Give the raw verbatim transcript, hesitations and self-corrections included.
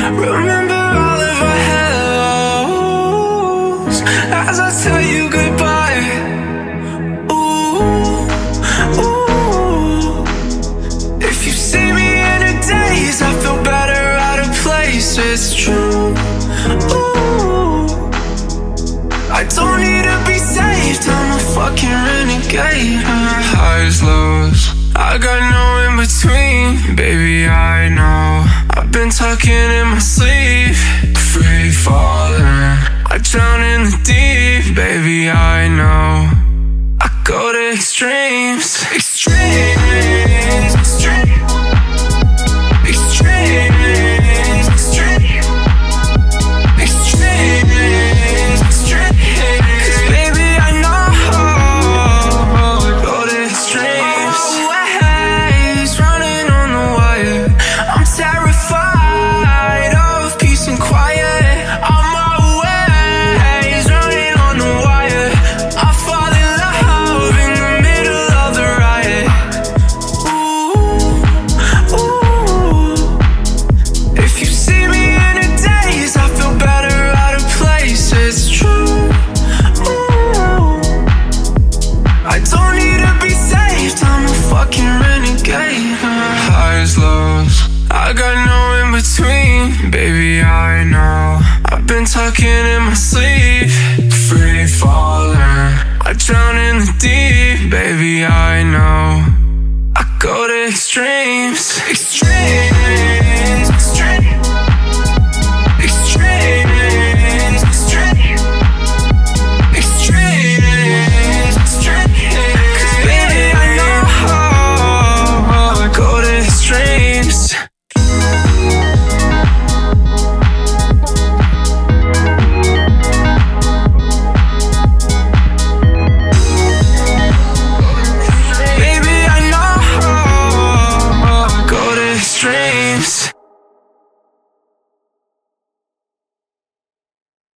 Remember all of our hellos as I tell you goodbye. Ooh, ooh. If you see me in the days, I feel better out of place. It's true. Ooh, I don't need to be saved. I'm a fucking renegade. Highs, lows, I got no in between. Baby, I know I've been talking in my sleep. Free falling, I drown in the deep. Baby, I know I go to extremes. Extremes, extremes, extremes, extremes, extremes, extremes. 'Cause baby, I know I go to extremes. Always running on the wire. I'm terrified of peace and quiet. I'm always running on the wire. I fall in love in the middle of the riot. Ooh, ooh. If you see me in the days, I feel better out of place. It's true. Ooh, I don't need to be saved. I'm a fucking renegade. Highs, lows, I got no in between. Baby, I know I've been talking in my sleep. Free falling, I drown in the deep. Baby, I know I go to extremes. Extremes.